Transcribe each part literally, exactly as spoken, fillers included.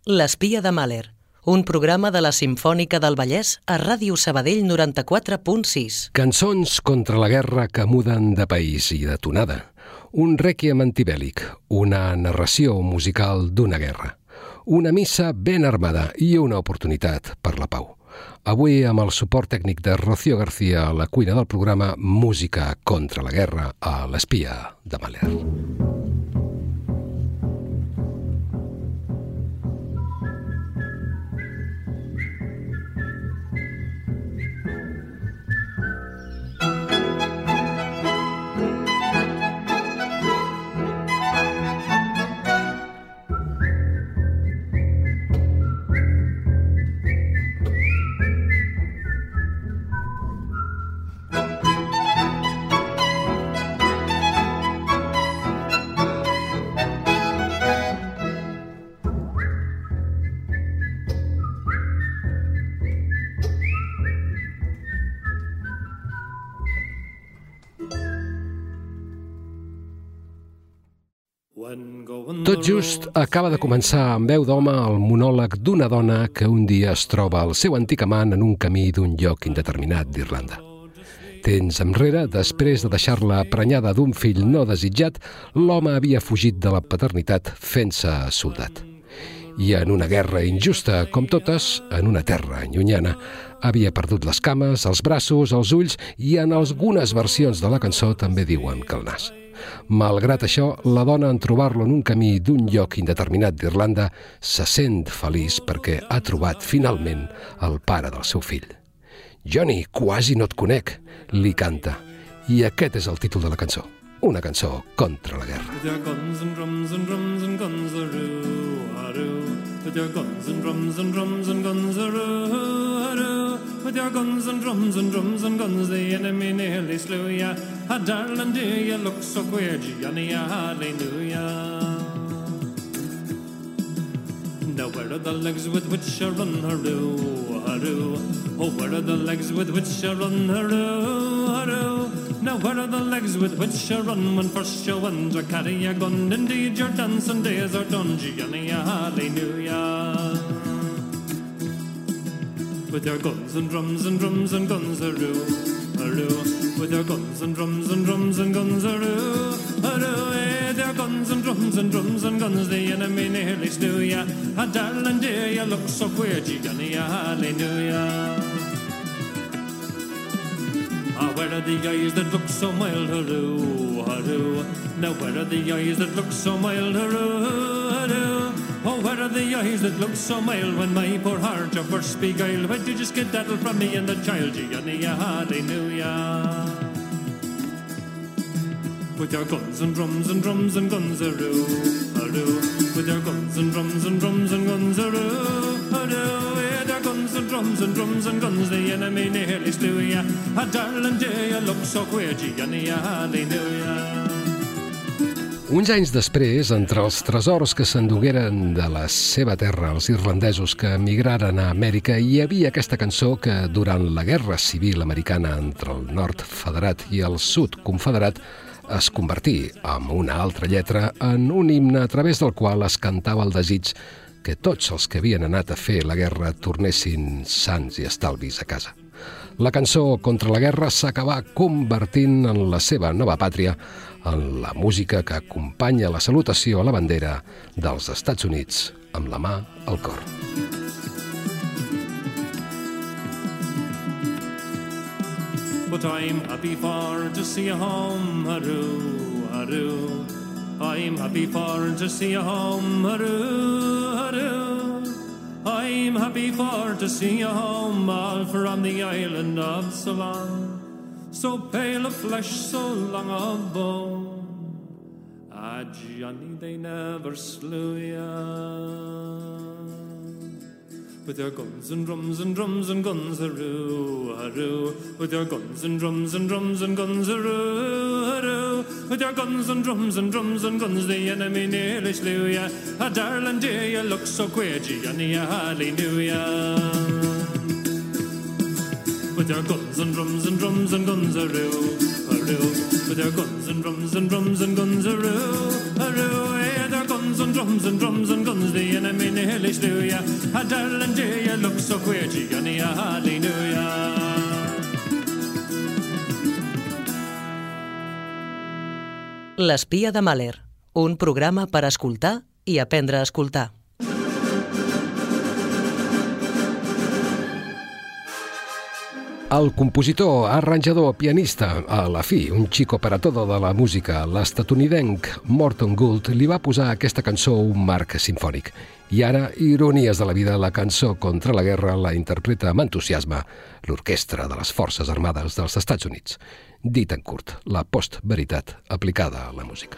L'espia de Mahler, un programa de la Simfònica del Vallès a Ràdio Sabadell noranta-quatre punt sis. Cançons contra la guerra que muden de país i de tonada. Un rèquiem antibèl·lic, una narració musical d'una guerra. Una missa ben armada i una oportunitat per la pau. Avui amb el suport tècnic de Rocío García a la cuina del programa Música contra la guerra a l'espia de Mahler. Tot just acaba de començar amb veu d'home el monòleg d'una dona que un dia es troba al seu antic amant en un camí d'un lloc indeterminat d'Irlanda. Temps enrere, després de deixar-la prenyada d'un fill no desitjat, l'home havia fugit de la paternitat fent-se soldat. I en una guerra injusta, com totes, en una terra llunyana, havia perdut les cames, els braços, els ulls i en algunes versions de la cançó també diuen que el nas. Malgrat això, la dona, en trobar-lo en un camí d'un lloc indeterminat d'Irlanda, se sent feliç perquè ha trobat finalment el pare del seu fill. «Johnny, quasi no et conec», li canta. I aquest és el títol de la cançó. Una cançó contra la guerra. With their guns and drums and drums and guns a-roo-a-roo. With their guns and drums and drums and guns a-roo-a-roo. With their guns and drums and drums and guns the enemy nearly slew ya. Ah, darling dear, you look so queer, Johnny, I hardly knew ya. Now where are the legs with which I run, hurroo, hurroo? Oh, where are the legs with which I run, hurroo, hurroo? Now where are the legs with which I run when first you went to carry a gun? Indeed your dancing days are done, Johnny, I hardly knew ya. With your guns and drums and drums and guns, hurroo, hurroo. With your guns and drums and drums and guns, hurroo, hurroo. Eh, their guns and drums and drums and guns, the enemy nearly slew ya. Ah, darling dear, you look so queer, Johnny, I hardly knew ya. Ah, where are the eyes that look so mild, hurroo, hurroo? Now where are the eyes that look so mild, hurroo, hurroo? Oh, where are the eyes that look so mild when my poor heart you first beguiled? Why'd you just get that from me and the child, Johnny, I hardly knew ya. With your guns and drums and drums and guns, hurroo, hurroo. With your guns and drums and drums and guns, hurroo, hurroo. With your guns and drums and drums and guns, the enemy nearly slew ya. Ah, darling dear, you look so queer, Johnny, I hardly knew ya. Uns anys després, entre els tresors que s'endugueren de la seva terra els irlandesos que emigraren a Amèrica, hi havia aquesta cançó que, durant la Guerra Civil Americana entre el nord federat i el sud confederat, es convertí, amb una altra lletra, en un himne a través del qual es cantava el desig que tots els que havien anat a fer la guerra tornessin sants i estalvis a casa. La cançó contra la guerra s'acabà convertint en la seva nova pàtria, en la música que acompanya la salutació a la bandera dels Estats Units amb la mà al cor. But I'm happy for to see you home, hurroo, hurroo. I'm happy for to see you home, hurroo, hurroo. I'm happy for to see you home, all from the island of Ceylon. So pale of flesh, so long of bone. Ah, Johnny, they never slew ya. With their guns and drums and drums and guns, hurroo, hurroo. With their guns and drums and drums and guns, hurroo, hurroo. With their guns and drums and drums and guns, the enemy nearly slew ya. Ah, darling dear, you look so queer, Johnny, I hardly knew ya. With their guns and drums and drums and guns, hurroo, hurroo. With their guns and drums and drums and guns, hurroo, hurroo. Eh, their guns drums and drums and drums and guns, the enemy nearly slew ya. Ah, darling dear, you look so queer, Johnny, I hardly knew ya. L'espia de Mahler, un programa per escoltar i aprendre a escoltar. El compositor, arranjador, pianista, a la fi, un chico para todo de la música, l'estatunidenc Morton Gould li va posar a aquesta cançó un marc sinfònic. I ara, ironies de la vida, la cançó contra la guerra la interpreta amb entusiasme l'Orquestra de les Forces Armades dels Estats Units. Dit en curt, la postveritat aplicada a la música.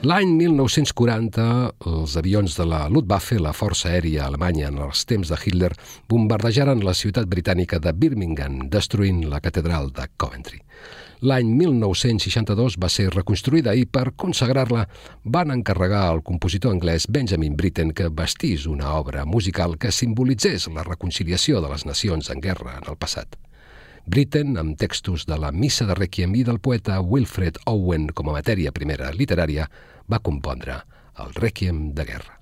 L'any mil nou-cents quaranta, els avions de la Luftwaffe, la força aèria alemanya en els temps de Hitler, bombardejaren la ciutat britànica de Birmingham, destruint la catedral de Coventry. L'any mil nou-cents seixanta-dos va ser reconstruïda i, per consagrar-la, van encarregar al compositor anglès Benjamin Britten que vestís una obra musical que simbolitzés la reconciliació de les nacions en guerra en el passat. Britten, amb textos de la Missa de Rèquiem i del poeta Wilfred Owen com a matèria primera literària, va compondre el Rèquiem de guerra.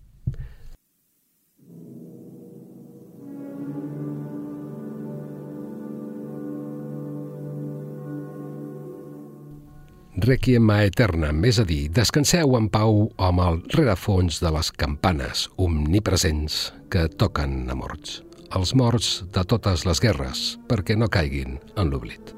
Requiem aeternam, és a dir, descanseu en pau amb el rerefons de les campanes omnipresents que toquen a morts, els morts de totes les guerres, perquè no caiguin en l'oblit.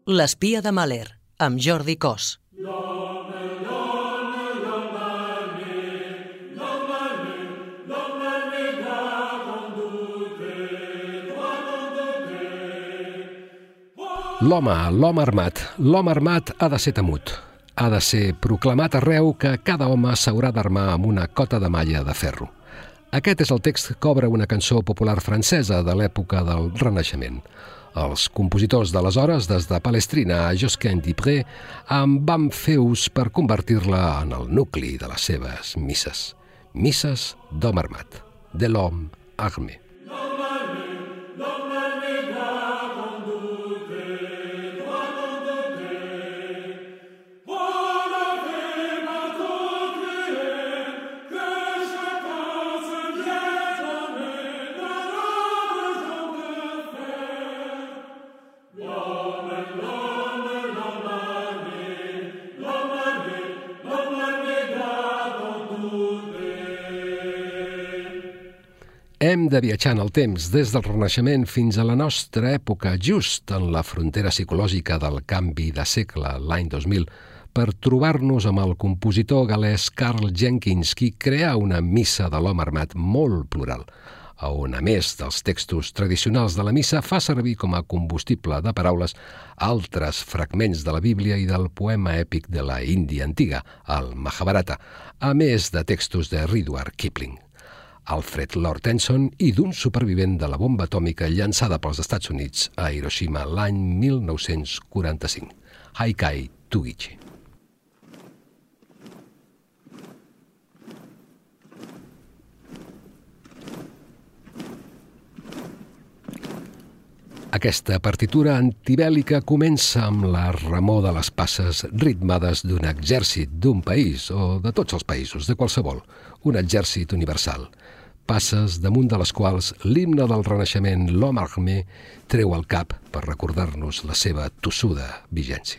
L'espia de Mahler, amb Jordi Cos. L'home, l'home armat. L'home armat ha de ser temut. Ha de ser proclamat arreu que cada home s'haurà d'armar amb una cota de malla de ferro. Aquest és el text que obre una cançó popular francesa de l'època del Renaixement. Els compositors d'aleshores, des de Palestrina a Josquin d'Ypres, en van fer ús per convertir-la en el nucli de les seves misses. Misses d'home armat, de l'homme armé. Hem de viatjar en el temps, des del Renaixement fins a la nostra època, just en la frontera psicològica del canvi de segle, l'any dos mil, per trobar-nos amb el compositor galès Karl Jenkins, qui crea una missa de l'home armat molt plural, on, a més dels textos tradicionals de la missa, fa servir com a combustible de paraules altres fragments de la Bíblia i del poema èpic de la Índia antiga, el Mahabharata, a més de textos de Rudyard Kipling, Alfred Lord Tennyson i d'un supervivent de la bomba atòmica llançada pels Estats Units a Hiroshima l'any mil nou-cents quaranta-cinc, Haikai Tugichi. Aquesta partitura antibèl·lica comença amb la remor de les passes ritmades d'un exèrcit d'un país o de tots els països, de qualsevol, un exèrcit universal. Passes damunt de les quals l'himne del Renaixement, l'homme armé, treu el cap per recordar-nos la seva tossuda vigència.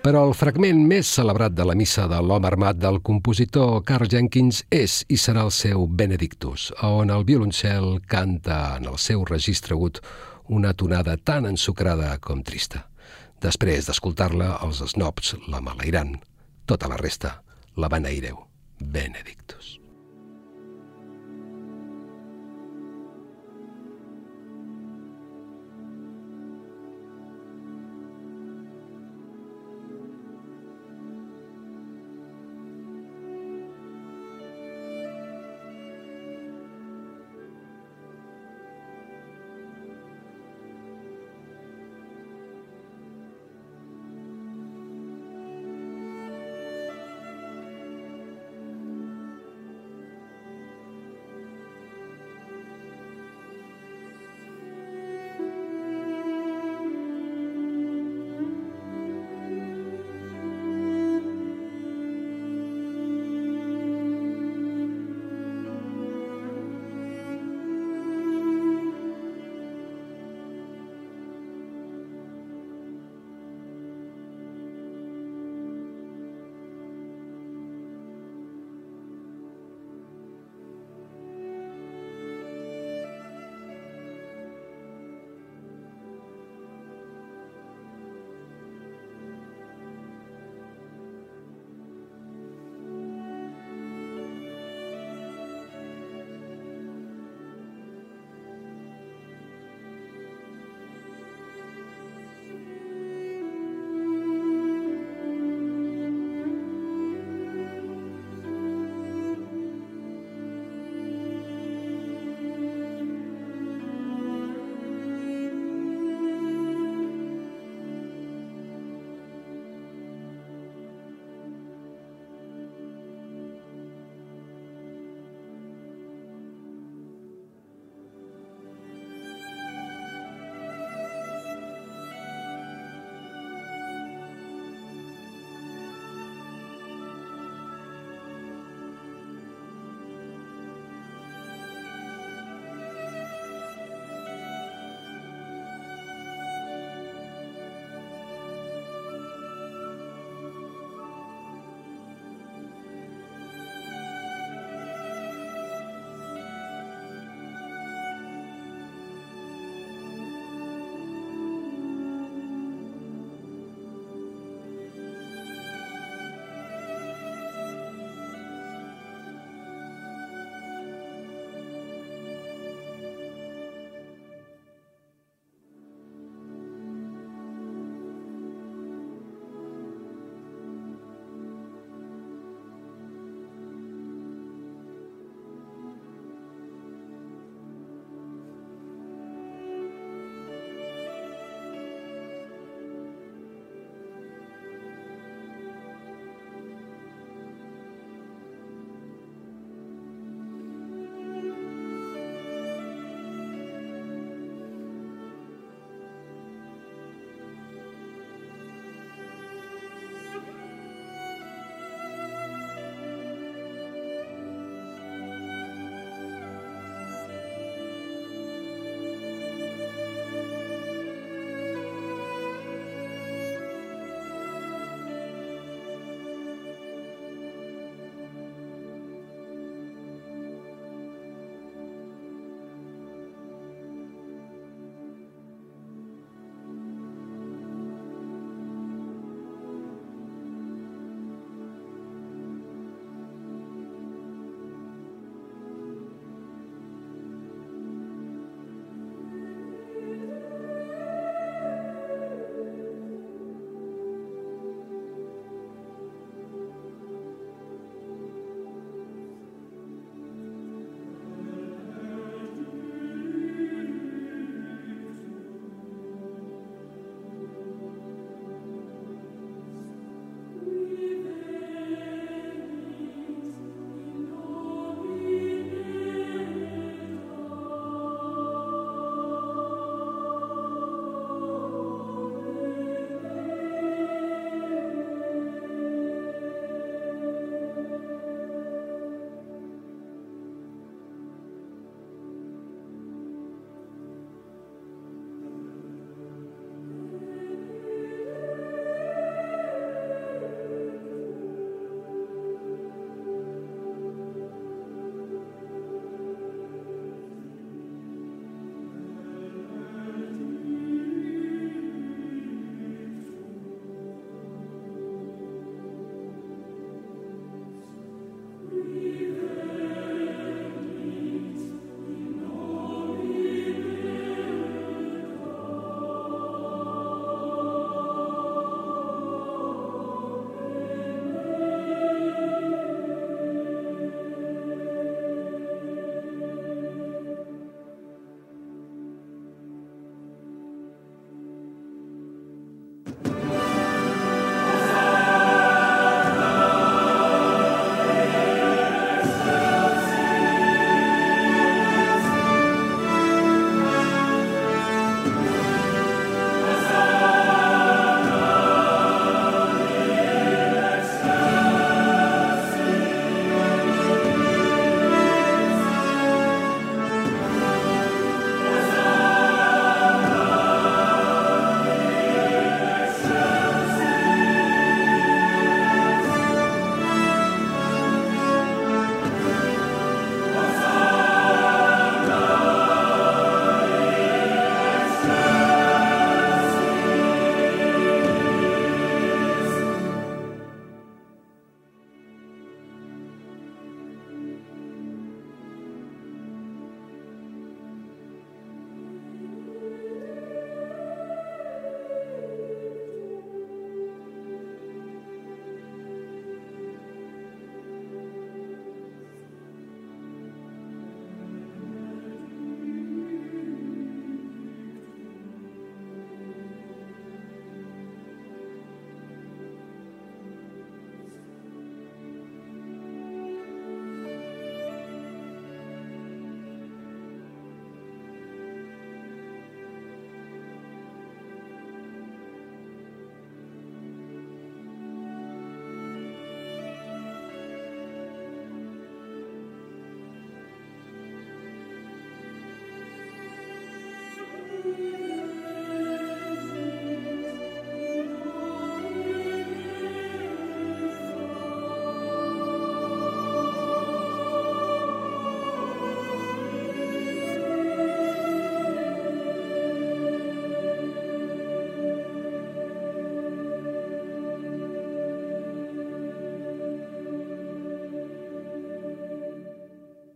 Però el fragment més celebrat de la missa de l'home armat del compositor Karl Jenkins és i serà el seu Benedictus, on el violoncel canta en el seu registre agut una tonada tan ensucrada com trista. Després d'escoltar-la, els snobs la malairan. Tota la resta la beneireu. Benedictus.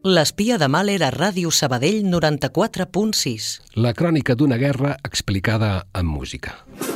L'espia de Mahler a Ràdio Sabadell noranta-quatre punt sis. La crònica d'una guerra explicada en música.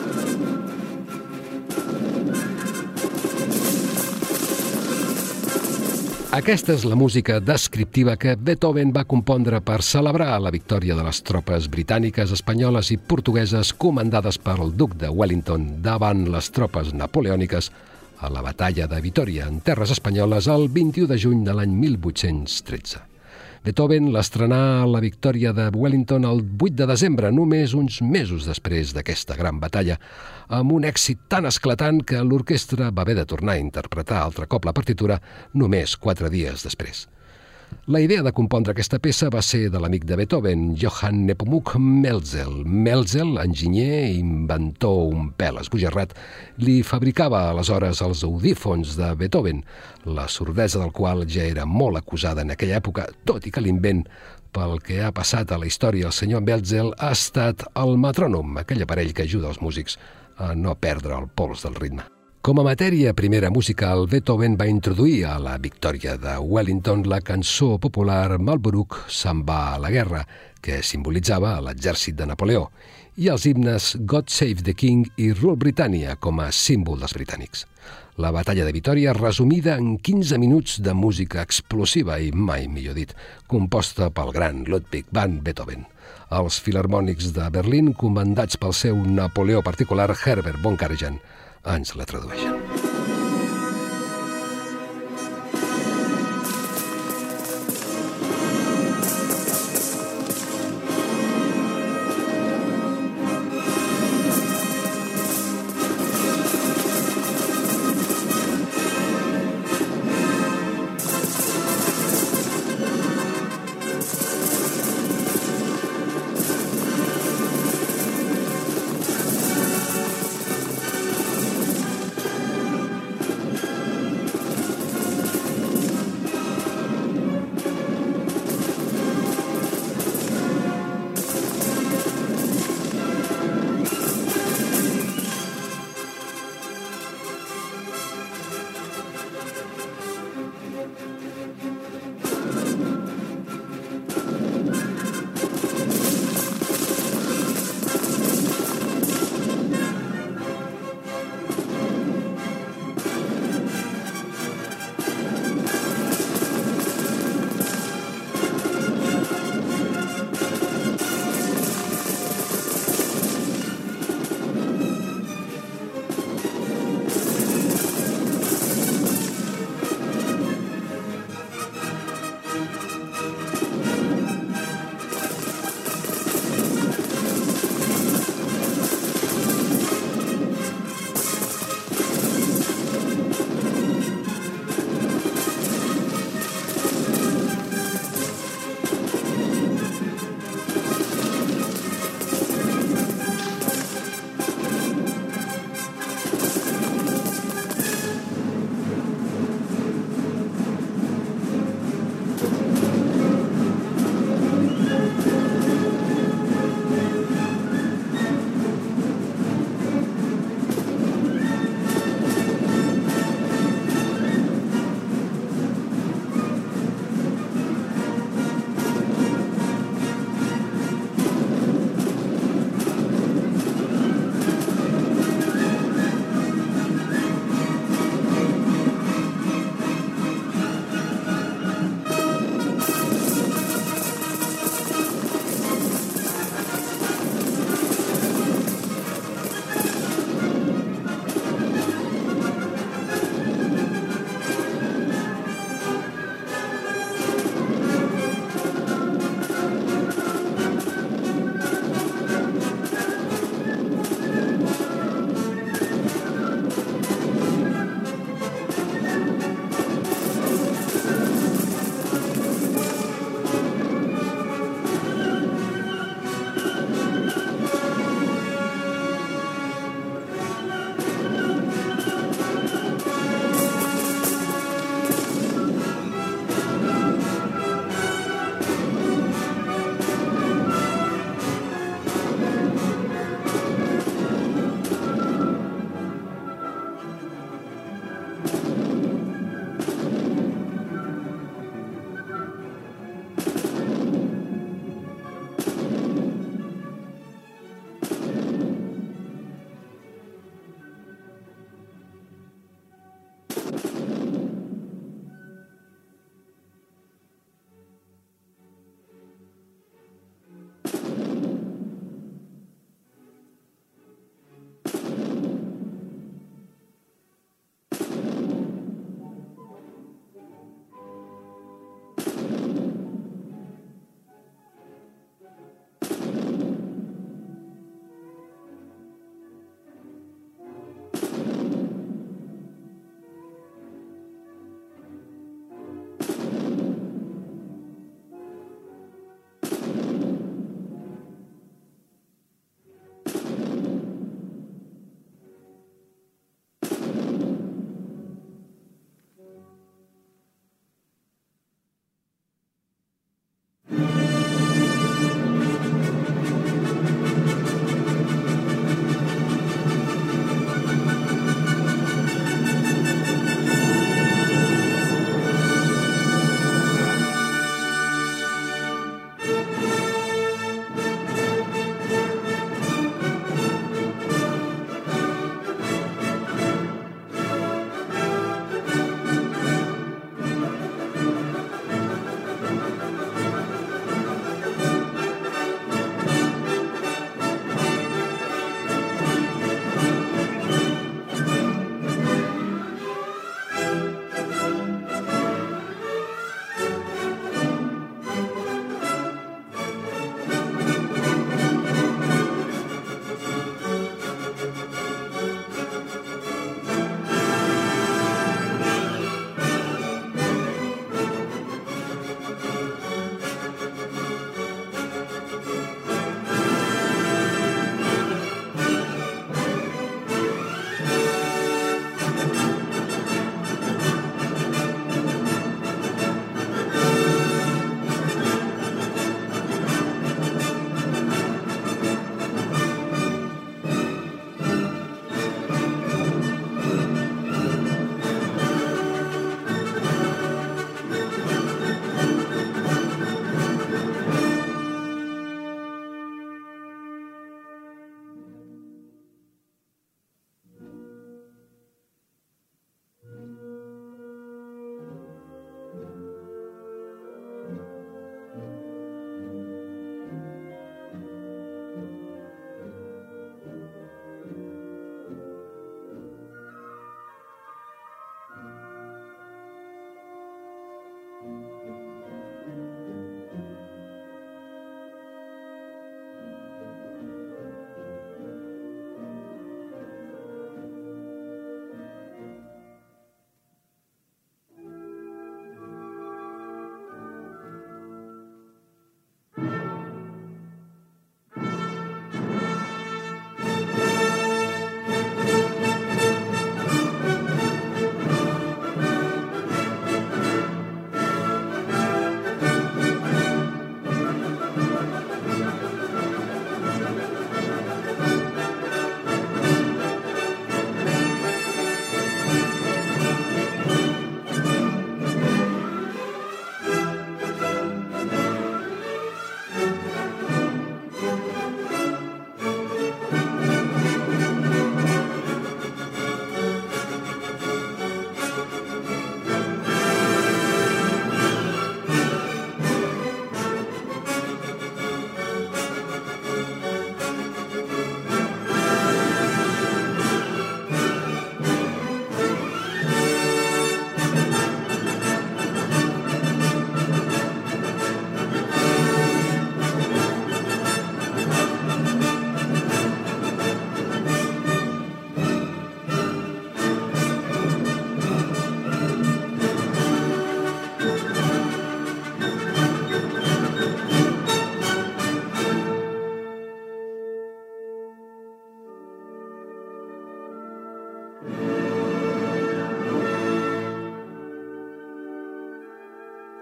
Aquesta és la música descriptiva que Beethoven va compondre per celebrar la victòria de les tropes britàniques, espanyoles i portugueses comandades pel duc de Wellington davant les tropes napoleòniques a la batalla de Vitòria en terres espanyoles el vint-i-u de juny de l'any mil vuit-cents tretze. Beethoven l'estrenà a la victòria de Wellington el vuit de desembre, només uns mesos després d'aquesta gran batalla, amb un èxit tan esclatant que l'orquestra va haver de tornar a interpretar altre cop la partitura només quatre dies després. La idea de compondre aquesta peça va ser de l'amic de Beethoven, Johann Nepomuk Melzel. Melzel, enginyer i inventor un pèl esbojarrat, li fabricava aleshores els audífons de Beethoven, la sordesa del qual ja era molt acusada en aquella època, tot i que l'invent, pel que ha passat a la història el senyor Melzel, ha estat el metrònom, aquell aparell que ajuda els músics a no perdre el pols del ritme. Com a matèria primera musical, Beethoven va introduir a la victòria de Wellington la cançó popular Malbrook se'n va a la guerra, que simbolitzava l'exèrcit de Napoleó, i els himnes God Save the King i Rule Britannia com a símbol dels britànics. La batalla de Vitòria resumida en quinze minuts de música explosiva i mai millor dit, composta pel gran Ludwig van Beethoven. Els filharmònics de Berlín, comandats pel seu Napoleó particular Herbert von Karajan, ens la tradueixen.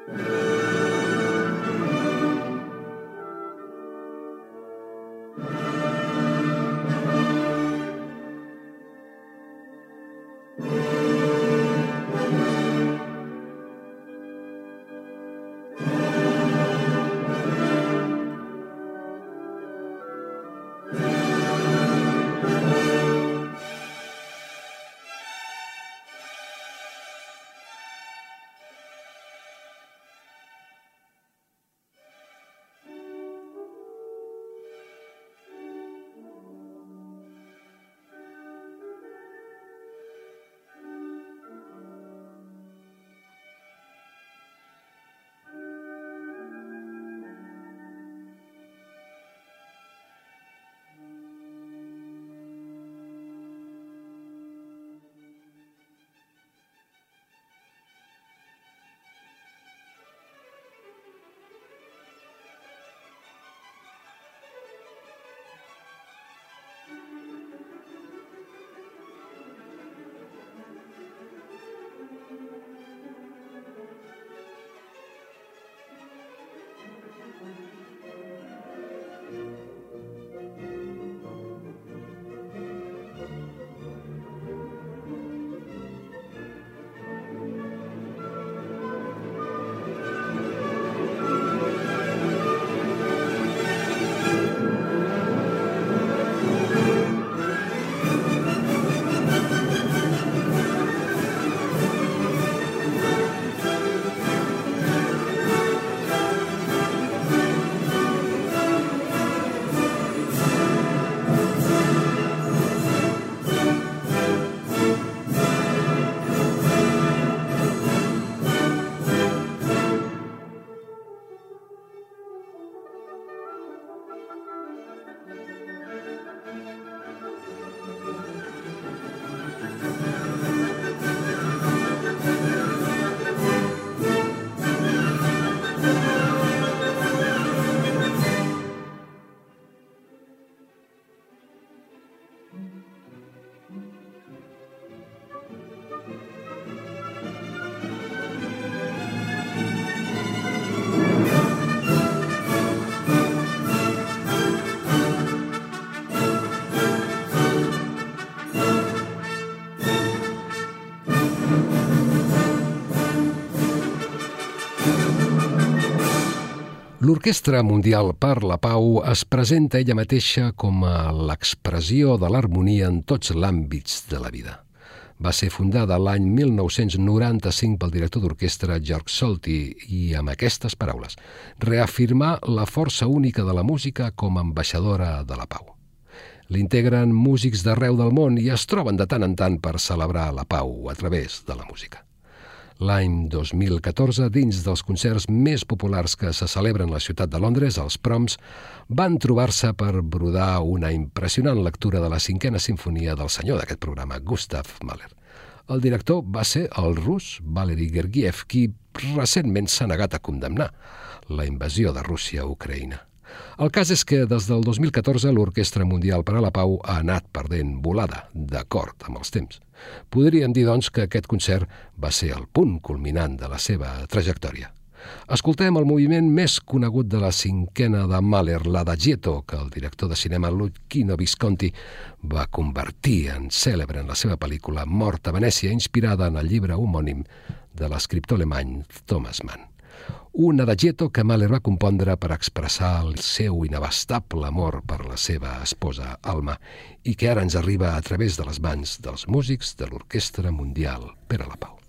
L'Orquestra Mundial per la Pau es presenta ella mateixa com a l'expressió de l'harmonia en tots l'àmbits de la vida. Va ser fundada l'any mil nou-cents noranta-cinc pel director d'orquestra Georg Solti i amb aquestes paraules reafirmar la força única de la música com a ambaixadora de la pau. L'integren músics d'arreu del món i es troben de tant en tant per celebrar la pau a través de la música. L'any dos mil catorze, dins dels concerts més populars que se celebren a la ciutat de Londres, els Proms, van trobar-se per brodar una impressionant lectura de la cinquena sinfonia del senyor d'aquest programa, Gustav Mahler. El director va ser el rus Valery Gergiev, qui recentment s'ha negat a condemnar la invasió de Rússia a Ucraïna. El cas és que des del dos mil catorze l'Orquestra Mundial per a la Pau ha anat perdent volada, d'acord amb els temps. Podríem dir, doncs, que aquest concert va ser el punt culminant de la seva trajectòria. Escoltem el moviment més conegut de la cinquena de Mahler, l'Adagietto, que el director de cinema Luchino Visconti va convertir en cèlebre en la seva pel·lícula Mort a Venècia, inspirada en el llibre homònim de l'escriptor alemany Thomas Mann. Un adagietto que Mahler va compondre per expressar el seu inabastable amor per la seva esposa Alma i que ara ens arriba a través de les mans dels músics de l'Orquestra Mundial per a la Pau.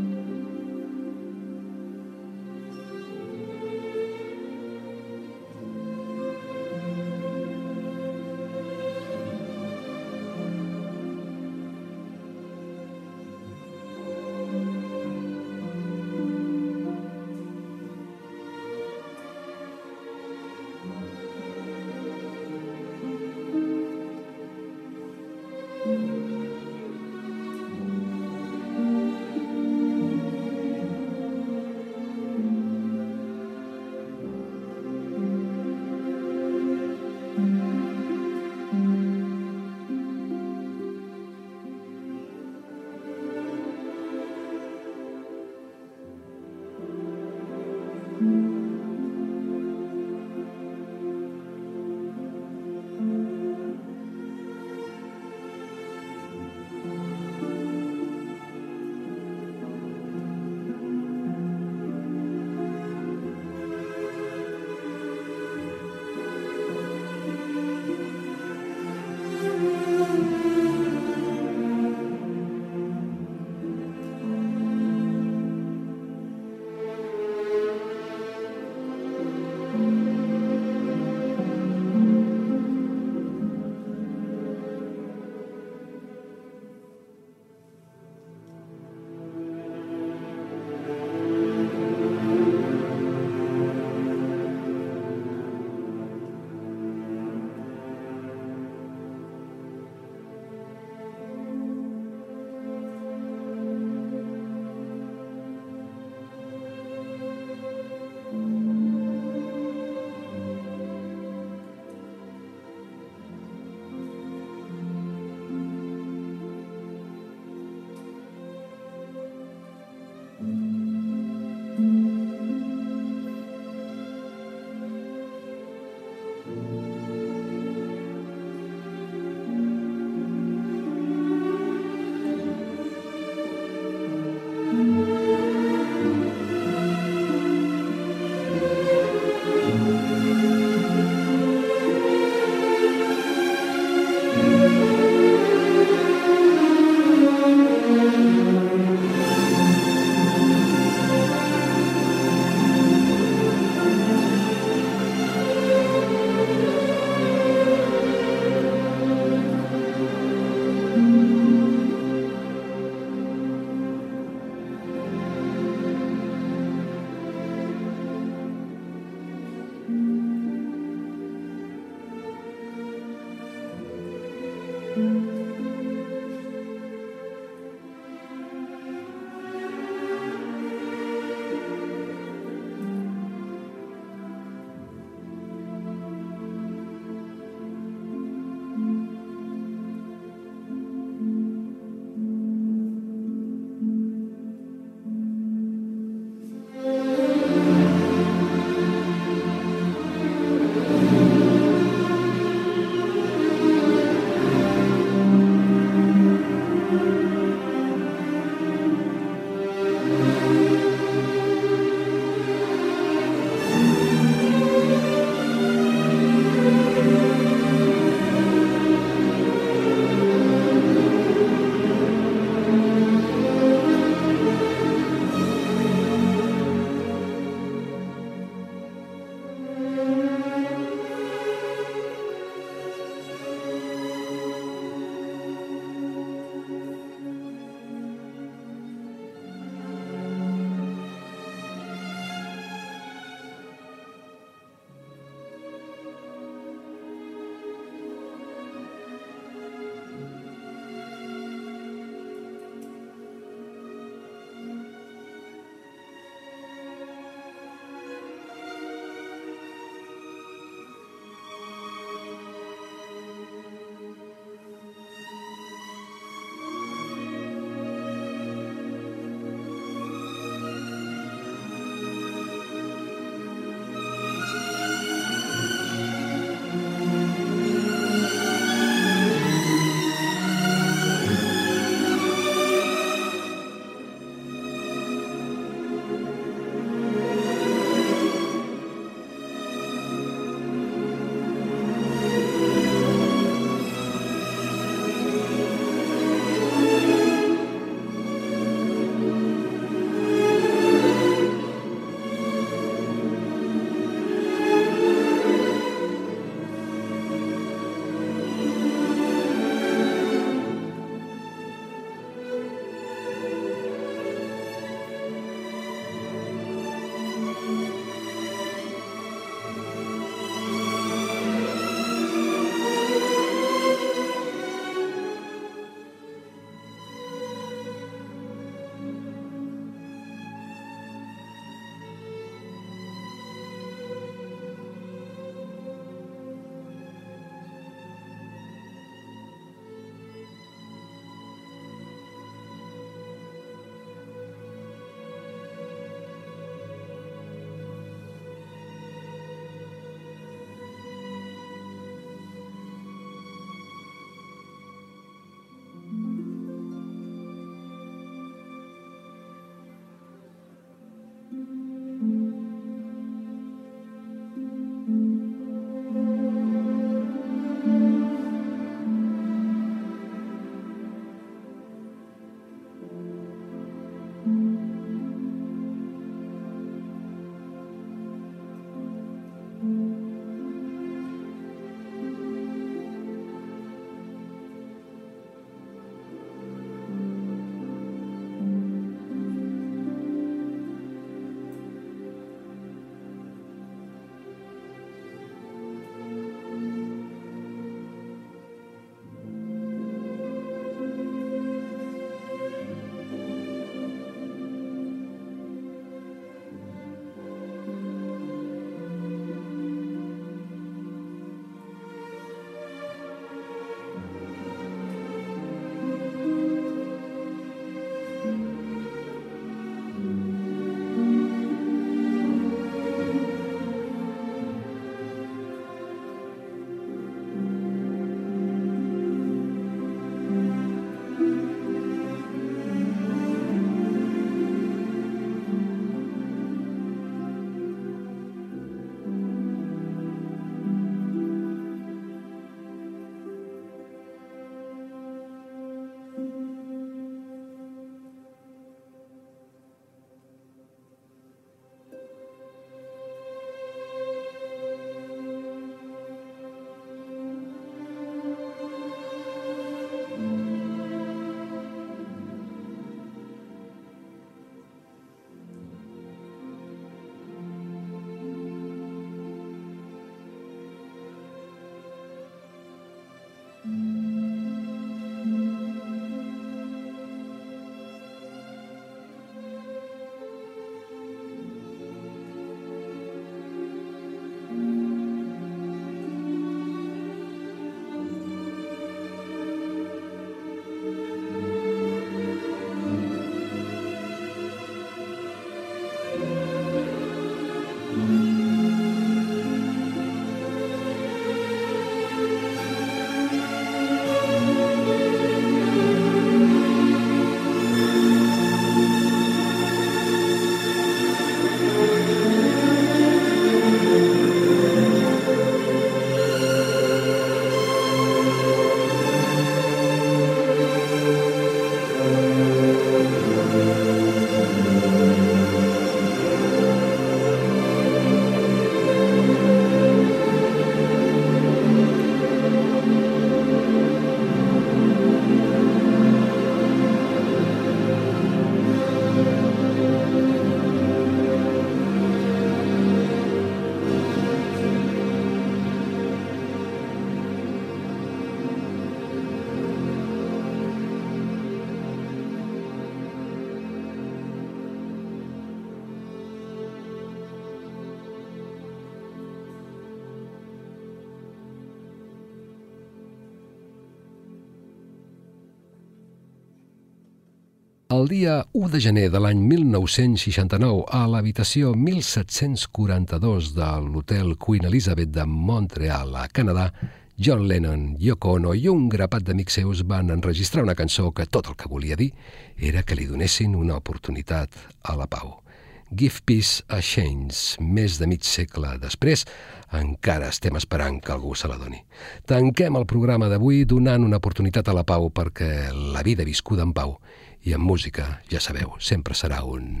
El dia u de gener de l'any mil nou-cents seixanta-nou, a l'habitació mil set-cents quaranta-dos de l'Hotel Queen Elizabeth de Montreal, a Canadà, John Lennon, Yoko Ono i un grapat d'amics seus van enregistrar una cançó que tot el que volia dir era que li donessin una oportunitat a la pau. Give Peace a Chance, més de mig segle després, encara estem esperant que algú se la doni. Tanquem el programa d'avui donant una oportunitat a la pau perquè la vida viscuda en pau i amb música, ja sabeu, sempre serà un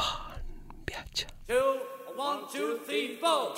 bon viatge. Two, one, two, three, four.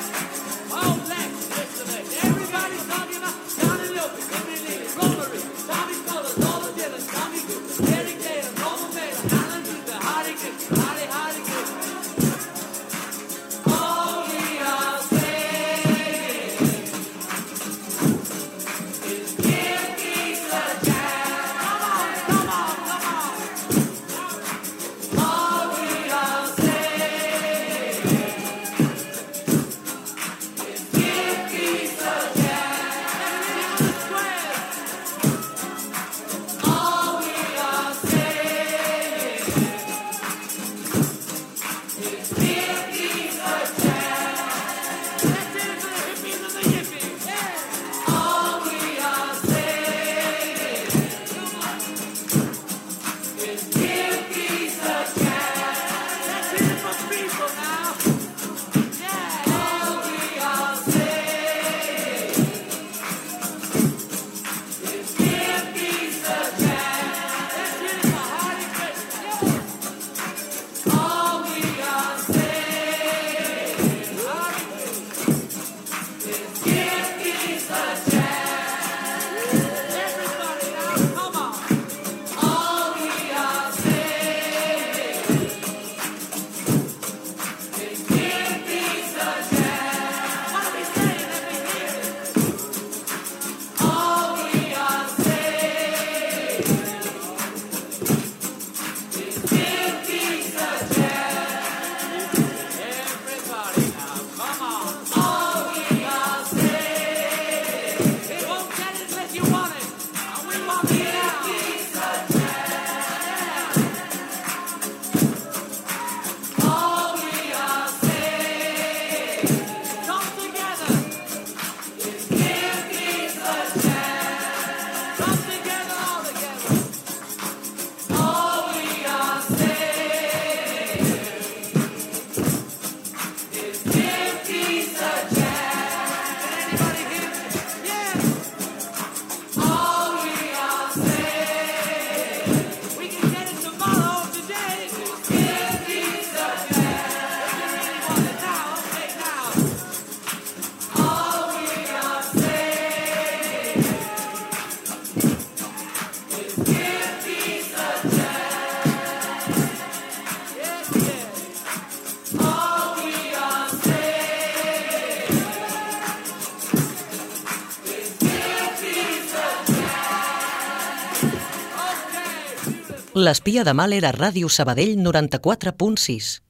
Everybody's talking about Johnny Lopez, Emily, Romery, L'espia de Mahler a Ràdio Sabadell noranta-quatre punt sis.